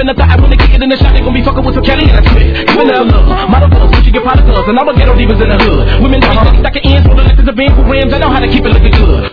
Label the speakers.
Speaker 1: a thought when they kick it in the shot, they gon' be fucking with some Kelly and I spit. Giving her love, model girls, pushing your pot of girls, and all the ghetto divas in the hood. Women like that can ends for the letters of being for rims, I know how to keep it looking good.